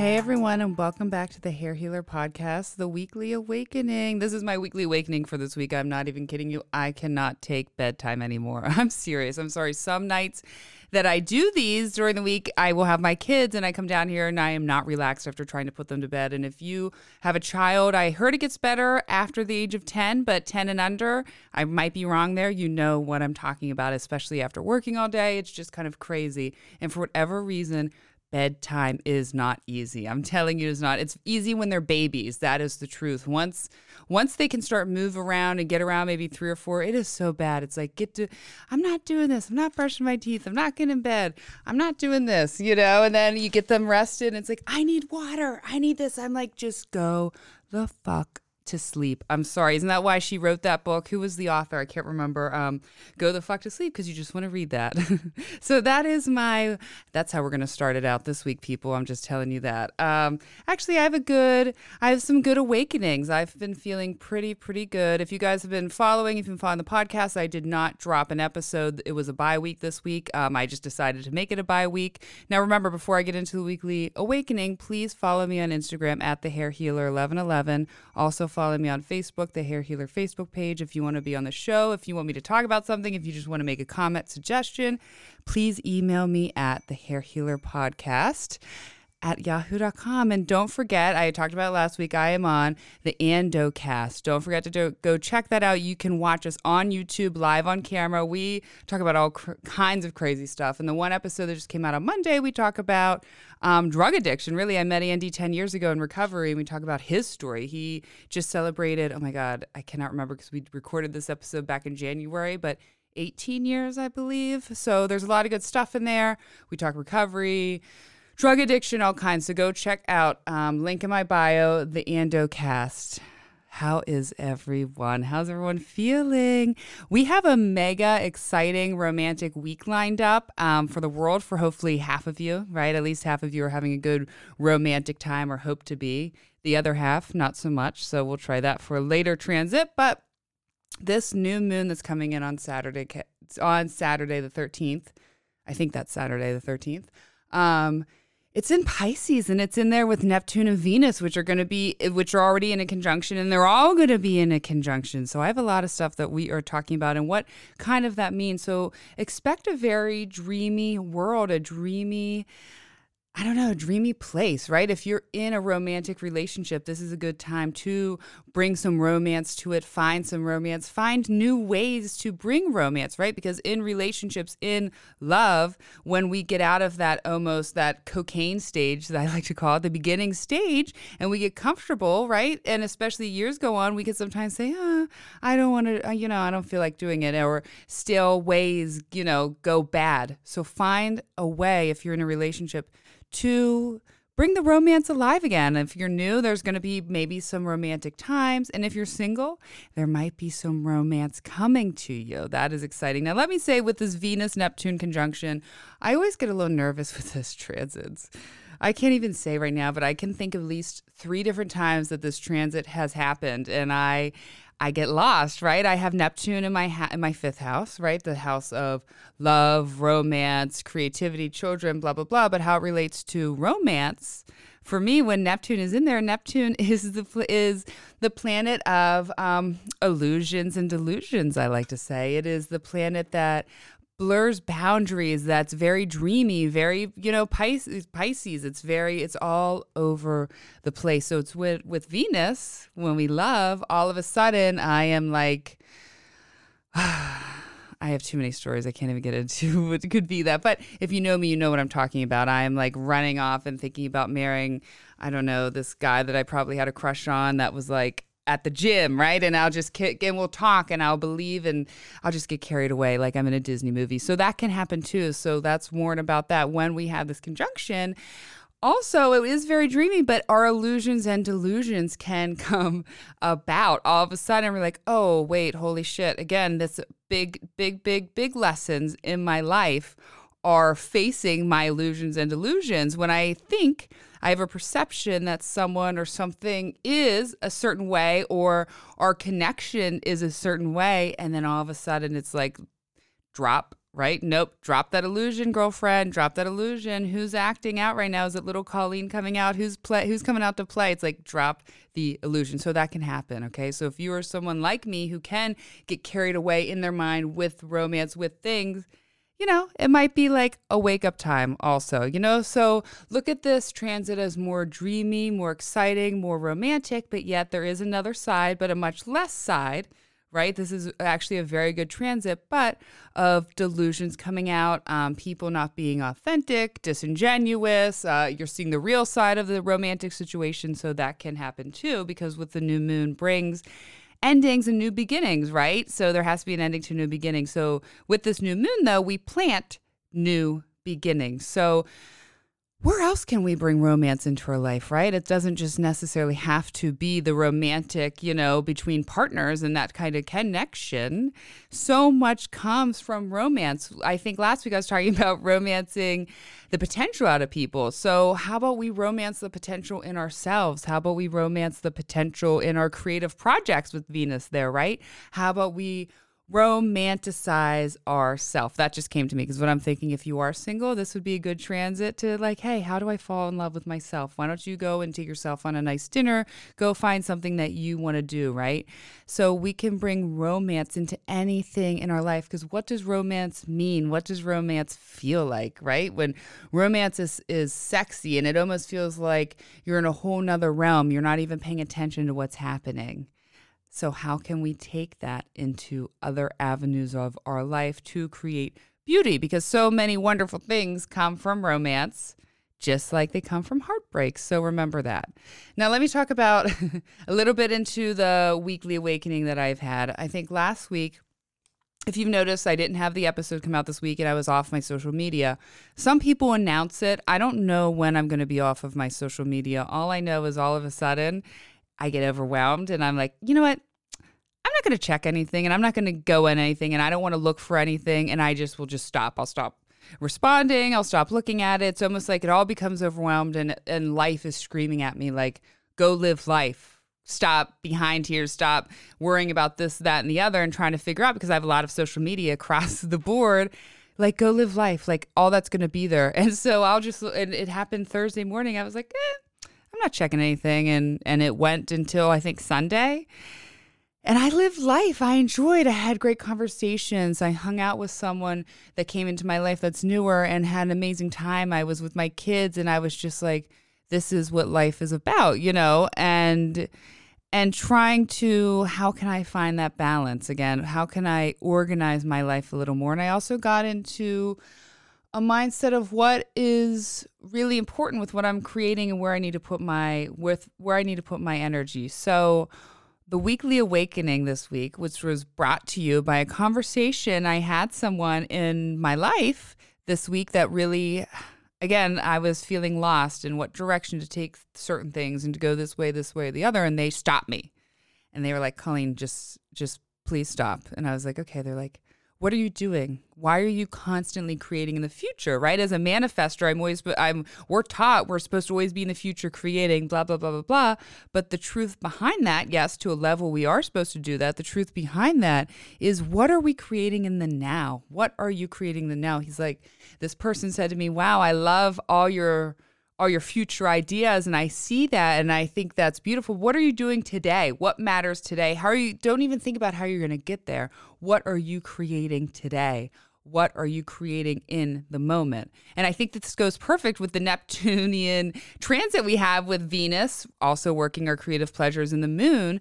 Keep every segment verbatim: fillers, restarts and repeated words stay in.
Hey everyone, and welcome back to the Hair Healer Podcast, the weekly awakening. This is my weekly awakening for this week. I'm not even kidding you. I cannot take bedtime anymore. I'm serious. I'm sorry. Some nights that I do these during the week, I will have my kids and I come down here and I am not relaxed after trying to put them to bed. And if you have a child, I heard it gets better after the age of ten, but ten and under, I might be wrong there. You know what I'm talking about, especially after working all day. It's just kind of crazy. And for whatever reason, bedtime is not easy. I'm telling you, it's not. It's easy when they're babies. That is the truth. Once once they can start move around and get around maybe three or four, it is so bad. It's like, get to, I'm not doing this. I'm not brushing my teeth. I'm not getting in bed. I'm not doing this, you know? And then you get them rested and it's like, I need water. I need this. I'm like, just go the fuck to sleep. I'm sorry. Isn't that why she wrote that book? Who was the author? I can't remember. Um, go the fuck to sleep because you just want to read that. So that is my, that's how we're going to start it out this week, people. I'm just telling you that. Um, actually, I have a good, I have some good awakenings. I've been feeling pretty, pretty good. If you guys have been following, if you've been following the podcast, I did not drop an episode. It was a bye week this week. Um, I just decided to make it a bye week. Now, remember, before I get into the weekly awakening, please follow me on Instagram at the Hair Healer eleven eleven. Also, follow me on Facebook, the Hair Healer Facebook page. If you want to be on the show, if you want me to talk about something, if you just want to make a comment, suggestion, please email me at the Hair Healer Podcast at yahoo dot com. And don't forget, I talked about it last week, I am on the Andocast. Don't forget to do, go check that out. You can watch us on YouTube, live on camera. We talk about all cr- kinds of crazy stuff. And the one episode that just came out on Monday, we talk about um, drug addiction. Really, I met Andy ten years ago in recovery, and we talk about his story. He just celebrated, oh my God, I cannot remember because we recorded this episode back in January, but eighteen years, I believe. So there's a lot of good stuff in there. We talk recovery, drug addiction, all kinds. So go check out, um, link in my bio, the Andocast. How is everyone? How's everyone feeling? We have a mega exciting romantic week lined up um, for the world for hopefully half of you, right? At least half of you are having a good romantic time or hope to be. The other half, not so much. So we'll try that for a later transit. But this new moon that's coming in on Saturday, on Saturday the thirteenth, I think that's Saturday the thirteenth, um, it's in Pisces, and it's in there with Neptune and Venus, which are going to be, which are already in a conjunction, and they're all going to be in a conjunction. So I have a lot of stuff that we are talking about and what kind of that means. So expect a very dreamy world, a dreamy, I don't know, a dreamy place, right? If you're in a romantic relationship, this is a good time to bring some romance to it, find some romance, find new ways to bring romance, right? Because in relationships, in love, when we get out of that almost that cocaine stage that I like to call it, the beginning stage, and we get comfortable, right? And especially years go on, we can sometimes say, oh, I don't want to, you know, I don't feel like doing it, or still ways, you know, go bad. So find a way, if you're in a relationship, to bring the romance alive again. If you're new, there's going to be maybe some romantic times. And if you're single, there might be some romance coming to you. That is exciting. Now, let me say with this Venus-Neptune conjunction, I always get a little nervous with this transits. I can't even say right now, but I can think of at least three different times that this transit has happened. And I I get lost, right? I have Neptune in my ha- in my fifth house, right? The house of love, romance, creativity, children, blah, blah, blah. But how it relates to romance, for me, when Neptune is in there, Neptune is the is the planet of um, illusions and delusions, I like to say. It is the planet that blurs boundaries, that's very dreamy, very, you know, Pisces, Pisces. It's very, it's all over the place. So it's with, with Venus, when we love, all of a sudden I am like, I have too many stories. I can't even get into what could be that. But if you know me, you know what I'm talking about. I am like running off and thinking about marrying, I don't know, this guy that I probably had a crush on that was like, at the gym, right? And I'll just kick and we'll talk and I'll believe and I'll just get carried away like I'm in a Disney movie. So that can happen too. So that's warned about that when we have this conjunction. Also, it is very dreamy, but our illusions and delusions can come about. All of a sudden, we're like, oh, wait, holy shit. Again, this big, big, big, big lessons in my life are facing my illusions and delusions when I think I have a perception that someone or something is a certain way or our connection is a certain way. And then all of a sudden it's like drop, right? Nope. Drop that illusion, girlfriend. Drop that illusion. Who's acting out right now? Is it little Colleen coming out? Who's play? Who's coming out to play? It's like drop the illusion. So that can happen, okay? So if you are someone like me who can get carried away in their mind with romance, with things, you know, it might be like a wake-up time also, you know? So look at this transit as more dreamy, more exciting, more romantic, but yet there is another side, but a much less side, right? This is actually a very good transit, but of delusions coming out, um, people not being authentic, disingenuous. Uh, you're seeing the real side of the romantic situation, so that can happen too, because what the new moon brings endings and new beginnings, right? So there has to be an ending to a new beginning. So with this new moon, though, we plant new beginnings. So where else can we bring romance into our life, right? It doesn't just necessarily have to be the romantic, you know, between partners and that kind of connection. So much comes from romance. I think last week I was talking about romancing the potential out of people. So how about we romance the potential in ourselves? How about we romance the potential in our creative projects with Venus there, right? How about we romanticize ourself? That just came to me because what I'm thinking, if you are single, this would be a good transit to like, hey, how do I fall in love with myself? Why don't you go and take yourself on a nice dinner? Go find something that you want to do, right? So we can bring romance into anything in our life, because what does romance mean? What does romance feel like, right? When romance is, is sexy and it almost feels like you're in a whole nother realm. You're not even paying attention to what's happening. So how can we take that into other avenues of our life to create beauty? Because so many wonderful things come from romance, just like they come from heartbreak. So remember that. Now, let me talk about a little bit into the weekly awakening that I've had. I think last week, if you've noticed, I didn't have the episode come out this week and I was off my social media. Some people announce it. I don't know when I'm going to be off of my social media. All I know is all of a sudden I get overwhelmed and I'm like, you know what? I'm not going to check anything and I'm not going to go in anything and I don't want to look for anything, and I just will just stop. I'll stop responding. I'll stop looking at it. It's almost like it all becomes overwhelmed and, and life is screaming at me like, go live life. Stop behind here. Stop worrying about this, that, and the other and trying to figure out, because I have a lot of social media across the board. Like, go live life. Like, all that's going to be there. And so I'll just, and it happened Thursday morning. I was like, eh, I'm not checking anything. And, and it went until I think Sunday. And I lived life. I enjoyed. I had great conversations. I hung out with someone that came into my life that's newer and had an amazing time. I was with my kids and I was just like, this is what life is about, you know, and and trying to, how can I find that balance again? How can I organize my life a little more? And I also got into a mindset of what is really important with what I'm creating and where I need to put my with where I need to put my energy. So the weekly awakening this week, which was brought to you by a conversation I had someone in my life this week that really, again, I was feeling lost in what direction to take certain things and to go this way, this way, or the other. And they stopped me and they were like, Colleen, just, just please stop. And I was like, okay. They're like, what are you doing? Why are you constantly creating in the future, right? As a manifestor, I'm always, I'm, we're taught we're supposed to always be in the future creating, blah, blah, blah, blah, blah. But the truth behind that, yes, to a level we are supposed to do that. The truth behind that is, what are we creating in the now? What are you creating in the now? He's like, this person said to me, wow, I love all your all your future ideas. And I see that. And I think that's beautiful. What are you doing today? What matters today? How are you? Don't even think about how you're going to get there. What are you creating today? What are you creating in the moment? And I think that this goes perfect with the Neptunian transit we have with Venus, also working our creative pleasures in the moon.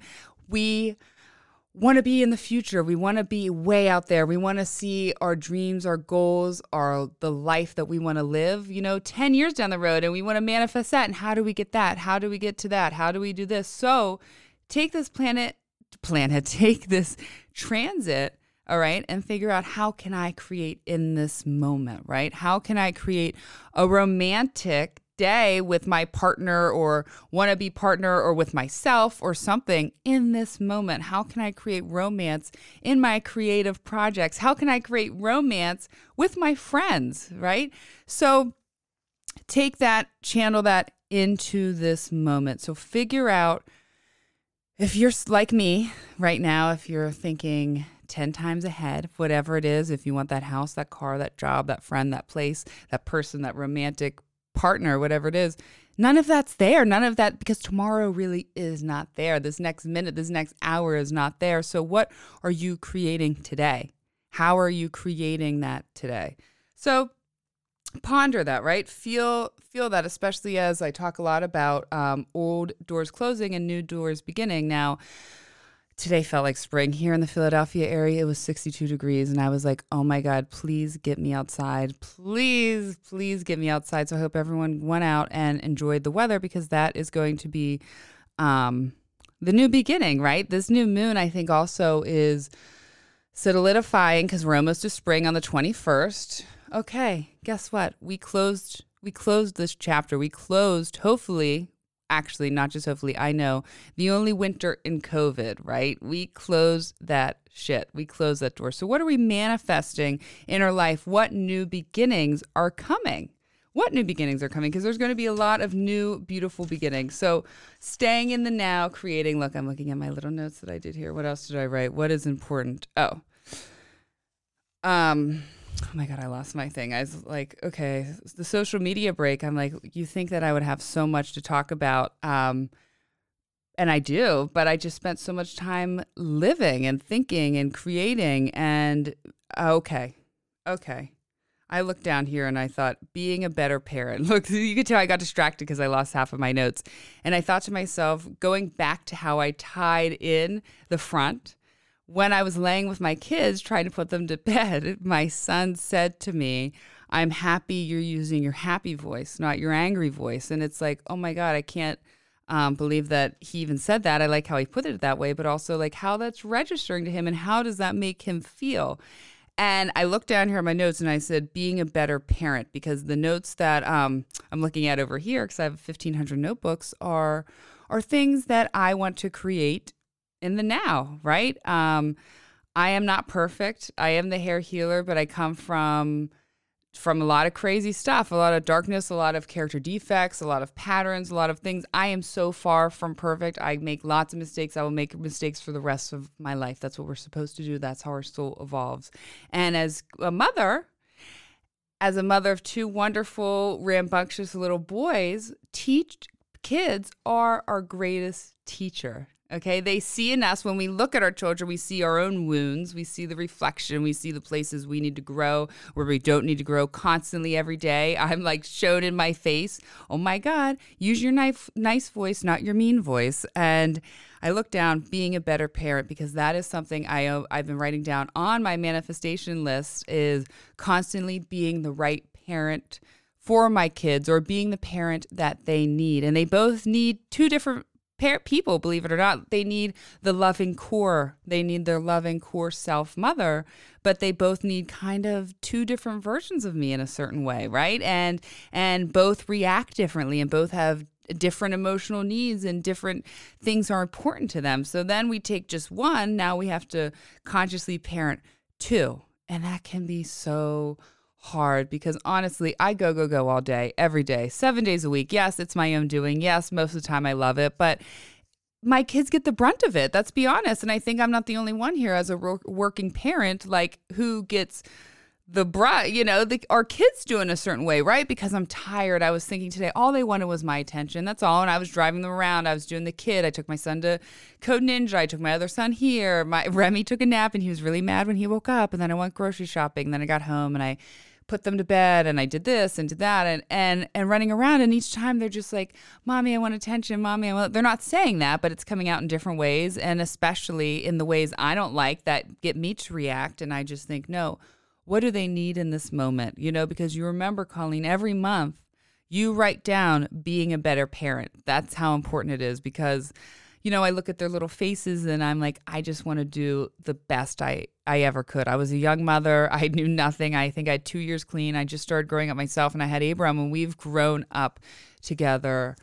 We want to be in the future. We want to be way out there. We want to see our dreams, our goals, our the life that we want to live, you know, ten years down the road, and we want to manifest that. And how do we get that? How do we get to that? How do we do this? So take this planet, planet, take this transit, all right, and figure out, how can I create in this moment, right? How can I create a romantic day with my partner or wannabe partner or with myself or something in this moment? How can I create romance in my creative projects? How can I create romance with my friends, right? So take that, channel that into this moment. So figure out If you're like me right now, if you're thinking ten times ahead, whatever it is, if you want that house, that car, that job, that friend, that place, that person, that romantic partner, whatever it is, none of that's there. None of that, because tomorrow really is not there. This next minute, this next hour is not there. So what are you creating today? How are you creating that today? So ponder that, right? Feel feel that, especially as I talk a lot about um, old doors closing and new doors beginning. Now, today felt like spring here in the Philadelphia area. It was sixty-two degrees, and I was like, oh my God, please get me outside. Please, please get me outside. So I hope everyone went out and enjoyed the weather, because that is going to be um, the new beginning, right? This new moon, I think, also is solidifying, because we're almost to spring on the twenty-first. Okay, guess what? We closed we closed this chapter. We closed, hopefully, actually, not just hopefully, I know, the only winter in COVID, right? We closed that shit. We closed that door. So what are we manifesting in our life? What new beginnings are coming? What new beginnings are coming? Because there's going to be a lot of new, beautiful beginnings. So staying in the now, creating, look, I'm looking at my little notes that I did here. What else did I write? What is important? Oh, um... Oh my God, I lost my thing. I was like, okay, the social media break. I'm like, you think that I would have so much to talk about. Um, and I do, but I just spent so much time living and thinking and creating. And okay, okay. I looked down here and I thought, being a better parent. Look, you could tell I got distracted because I lost half of my notes. And I thought to myself, going back to how I tied in the front, when I was laying with my kids trying to put them to bed, my son said to me, I'm happy you're using your happy voice, not your angry voice. And it's like, oh my God, I can't um, believe that he even said that. I like how he put it that way, but also like how that's registering to him and how does that make him feel? And I looked down here at my notes and I said, being a better parent, because the notes that um, I'm looking at over here, because I have fifteen hundred notebooks, are are things that I want to create in the now, right? Um, I am not perfect. I am the hair healer, but I come from from a lot of crazy stuff, a lot of darkness, a lot of character defects, a lot of patterns, a lot of things. I am so far from perfect. I make lots of mistakes. I will make mistakes for the rest of my life. That's what we're supposed to do. That's how our soul evolves. And as a mother, as a mother of two wonderful, rambunctious little boys, teach kids are our greatest teacher. Okay, they see in us, when we look at our children, we see our own wounds, we see the reflection, we see the places we need to grow, where we don't need to grow constantly every day. I'm like showed in my face, oh my God, use your nice, nice voice, not your mean voice. And I look down, being a better parent, because that is something I, I've been writing down on my manifestation list, is constantly being the right parent for my kids, or being the parent that they need. And they both need two different people, believe it or not. They need the loving core. They need their loving core self mother, but they both need kind of two different versions of me in a certain way, right? And and both react differently, and both have different emotional needs, and different things are important to them. So then we take just one, now we have to consciously parent two. And that can be so hard, because honestly, I go, go, go all day, every day, seven days a week. Yes, it's my own doing. Yes, most of the time I love it, but my kids get the brunt of it. Let's be honest. And I think I'm not the only one here as a ro- working parent, like, who gets the brunt, you know, the, our kids do in a certain way, right? Because I'm tired. I was thinking today, all they wanted was my attention. That's all. And I was driving them around. I was doing the kid. I took my son to Code Ninja. I took my other son here. My Remy took a nap and he was really mad when he woke up. And then I went grocery shopping. Then I got home and I put them to bed, and I did this and did that, and and and running around. And each time they're just like, Mommy, I want attention. Mommy, I want. They're not saying that, but it's coming out in different ways, and especially in the ways I don't like that get me to react. And I just think, no, what do they need in this moment? You know, because you remember, Colleen, every month you write down being a better parent. That's how important it is, because, you know, I look at their little faces and I'm like, I just want to do the best I, I ever could. I was a young mother. I knew nothing. I think I had two years clean. I just started growing up myself, and I had Abram, and we've grown up together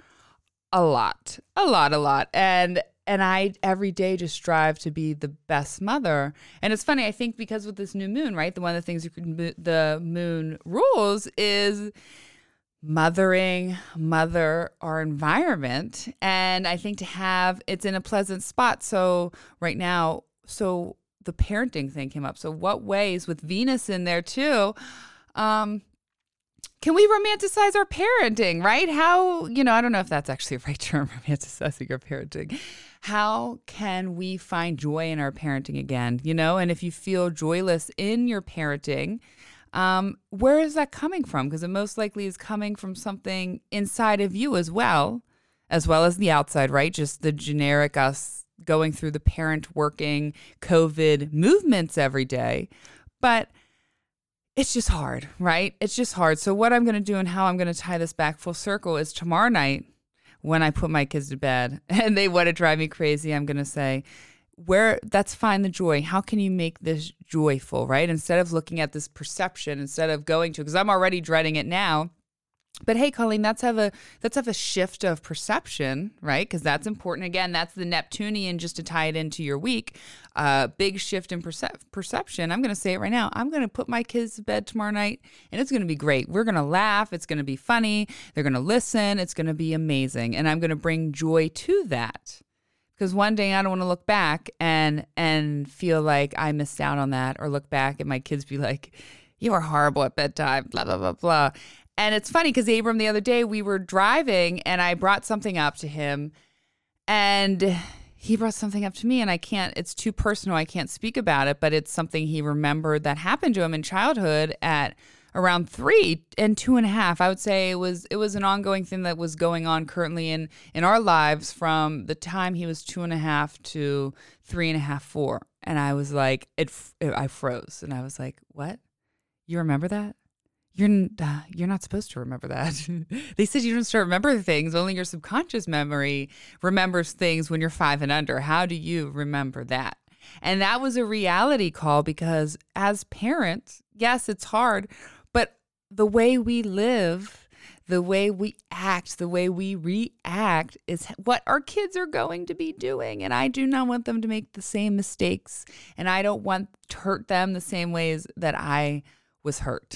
a lot, a lot, a lot. And and I every day just strive to be the best mother. And it's funny, I think, because with this new moon, right, the one of the things you can, the moon rules is mothering, mother our environment. And I think to have, it's in a pleasant spot. So right now, so the parenting thing came up. So what ways with Venus in there too, um, can we romanticize our parenting, right? How, you know, I don't know if that's actually a right term, romanticizing our parenting. How can we find joy in our parenting again, you know? And if you feel joyless in your parenting, um, where is that coming from? Because it most likely is coming from something inside of you as well, as well as the outside, right? Just the generic us going through the parent working COVID movements every day. But it's just hard, right? It's just hard. So what I'm going to do and how I'm going to tie this back full circle is tomorrow night when I put my kids to bed and they want to drive me crazy, I'm going to say, where that's find the joy. How can you make this joyful, right? Instead of looking at this perception, instead of going to, because I'm already dreading it now. But hey, Colleen, let's have a let's have a shift of perception, right? Because that's important. Again, that's the Neptunian, just to tie it into your week. Uh, big shift in percep- perception. I'm going to say it right now. I'm going to put my kids to bed tomorrow night, and it's going to be great. We're going to laugh. It's going to be funny. They're going to listen. It's going to be amazing, and I'm going to bring joy to that. Because one day I don't want to look back and and feel like I missed out on that, or look back and my kids be like, "You were horrible at bedtime," blah blah blah blah. And it's funny because Abram, the other day, we were driving and I brought something up to him and he brought something up to me, and I can't, it's too personal. I can't speak about it, but it's something he remembered that happened to him in childhood at around three and two and a half. I would say it was, it was an ongoing thing that was going on currently in, in our lives from the time he was two and a half to three and a half, four. And I was like, it, I froze and I was like, what? You remember that? You're uh, you're not supposed to remember that. They said you don't start remembering things. Only your subconscious memory remembers things when you're five and under. How do you remember that? And that was a reality call because as parents, yes, it's hard, but the way we live, the way we act, the way we react is what our kids are going to be doing. And I do not want them to make the same mistakes. And I don't want to hurt them the same ways that I was hurt.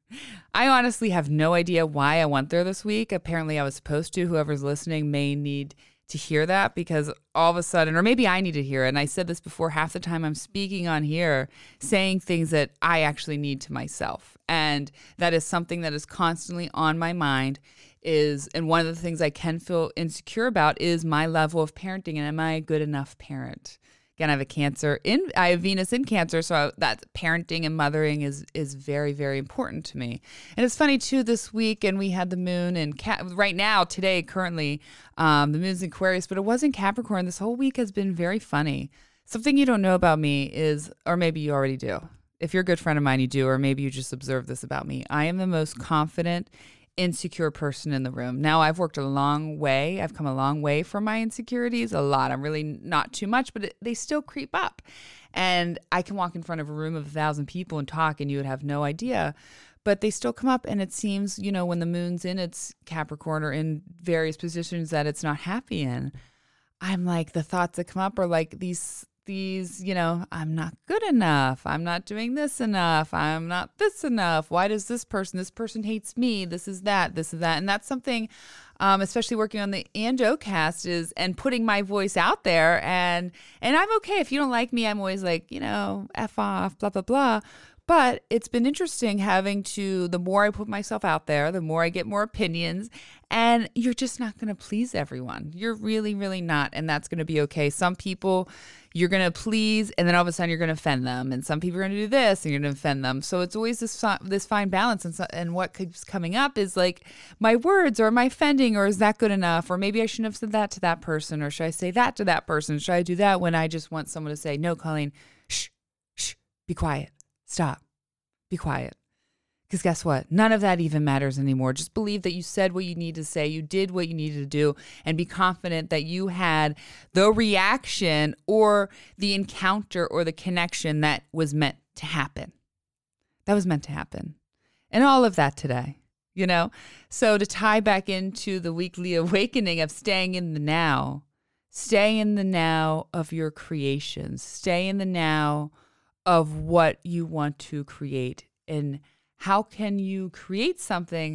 I honestly have no idea why I went there this week. Apparently I was supposed to. Whoever's listening may need to hear that because all of a sudden, or maybe I need to hear it. And I said this before, half the time I'm speaking on here, saying things that I actually need to myself. And that is something that is constantly on my mind is, and one of the things I can feel insecure about is my level of parenting. And am I a good enough parent? Again, I have a Cancer in, I have Venus in Cancer, so that parenting and mothering is is very, very important to me. And it's funny too. This week, and we had the moon in Cap. Right now, today, currently, um, the moon's in Aquarius, but it was in Capricorn. This whole week has been very funny. Something you don't know about me is, or maybe you already do. If you're a good friend of mine, you do, or maybe you just observed this about me. I am the most confident, insecure person in the room. Now, I've worked a long way. I've come a long way from my insecurities, a lot. I'm really not too much, but it, they still creep up. And I can walk in front of a room of a thousand people and talk and you would have no idea, but they still come up. And it seems, you know, when the moon's in its Capricorn or in various positions that it's not happy in, I'm like, the thoughts that come up are like these These, you know, I'm not good enough. I'm not doing this enough. I'm not this enough. Why does this person, this person hates me. This is that, this is that. And that's something, um, especially working on the AndOcast is, and putting my voice out there. And, and I'm okay. If you don't like me, I'm always like, you know, F off, blah, blah, blah. But it's been interesting having to, the more I put myself out there, the more I get more opinions, and you're just not going to please everyone. You're really, really not. And that's going to be okay. Some people you're going to please, and then all of a sudden you're going to offend them. And some people are going to do this and you're going to offend them. So it's always this, this fine balance. And, so, and what keeps coming up is like my words, or am I offending, or is that good enough? Or maybe I shouldn't have said that to that person, or should I say that to that person? Should I do that when I just want someone to say, no, Colleen, shh, shh, be quiet. Stop. Be quiet. Because guess what? None of that even matters anymore. Just believe that you said what you need to say, you did what you needed to do, and be confident that you had the reaction or the encounter or the connection that was meant to happen. That was meant to happen. And all of that today, you know? So to tie back into the weekly awakening of staying in the now, stay in the now of your creations, stay in the now of what you want to create, and how can you create something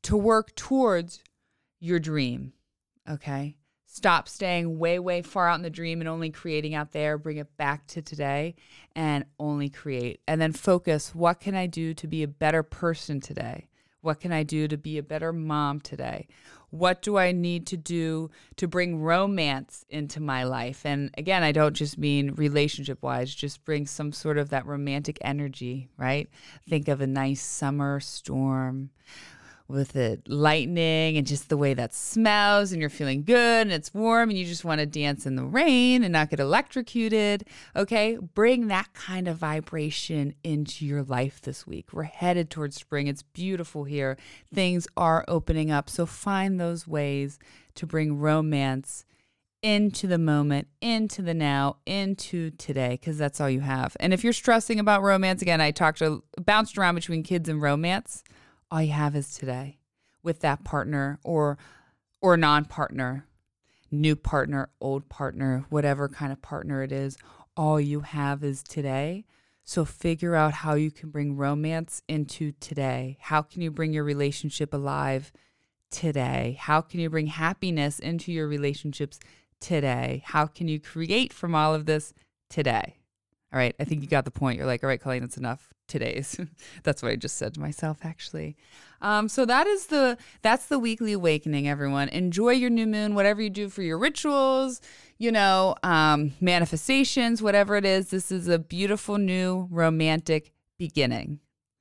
to work towards your dream, okay? Stop staying way, way far out in the dream and only creating out there. Bring it back to today and only create. And then focus, what can I do to be a better person today? What can I do to be a better mom today? What do I need to do to bring romance into my life? And again, I don't just mean relationship-wise, just bring some sort of that romantic energy, right? Think of a nice summer storm with it lightning and just the way that smells, and you're feeling good and it's warm and you just want to dance in the rain and not get electrocuted. Okay, bring that kind of vibration into your life this week. We're headed towards spring. It's beautiful here. Things are opening up. So find those ways to bring romance into the moment, into the now, into today, because that's all you have. And if you're stressing about romance, again, I talked to, bounced around between kids and romance. All you have is today with that partner or or non-partner, new partner, old partner, whatever kind of partner it is. All you have is today. So figure out how you can bring romance into today. How can you bring your relationship alive today? How can you bring happiness into your relationships today? How can you create from all of this today? All right, I think you got the point. You're like, all right, Colleen, that's enough. Today's. That's what I just said to myself, actually. Um, so that is the that's the weekly awakening, everyone. Enjoy your new moon, whatever you do for your rituals, you know, um, manifestations, whatever it is. This is a beautiful new romantic beginning.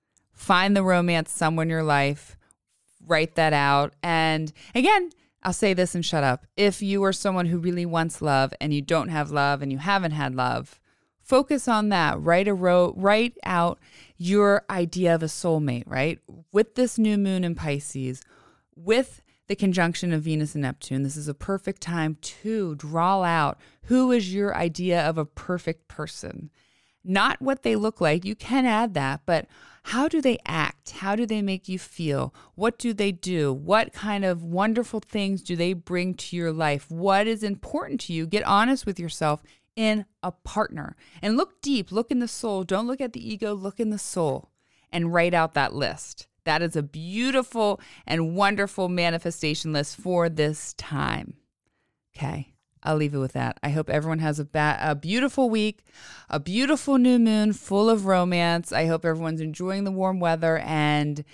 Find the romance somewhere in your life. Write that out. And again, I'll say this and shut up. If you are someone who really wants love and you don't have love and you haven't had love, focus on that. Write a ro- write out your idea of a soulmate, right? With this new moon in Pisces, with the conjunction of Venus and Neptune, this is a perfect time to draw out who is your idea of a perfect person. Not what they look like. You can add that, but how do they act? How do they make you feel? What do they do? What kind of wonderful things do they bring to your life? What is important to you? Get honest with yourself in a partner and look deep, look in the soul. Don't look at the ego, look in the soul and write out that list. That is a beautiful and wonderful manifestation list for this time. Okay, I'll leave it with that. I hope everyone has a, ba- a beautiful week, a beautiful new moon full of romance. I hope everyone's enjoying the warm weather and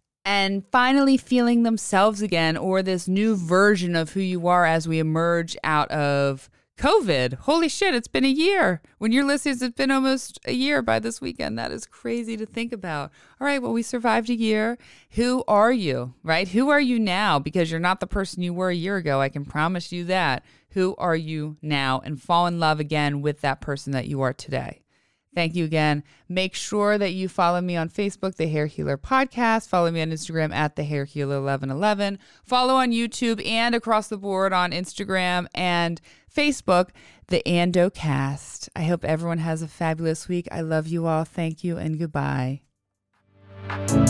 and finally feeling themselves again, or this new version of who you are as we emerge out of COVID. Holy shit, it's been a year. When you're listening, it's been almost a year by this weekend. That is crazy to think about. All right, well, we survived a year. Who are you, right? Who are you now? Because you're not the person you were a year ago. I can promise you that. Who are you now? And fall in love again with that person that you are today. Thank you again. Make sure that you follow me on Facebook, The Hair Healer Podcast. Follow me on Instagram at The Hair Healer eleven eleven. Follow on YouTube and across the board on Instagram and Facebook, The Andocast. I hope everyone has a fabulous week. I love you all. Thank you and goodbye.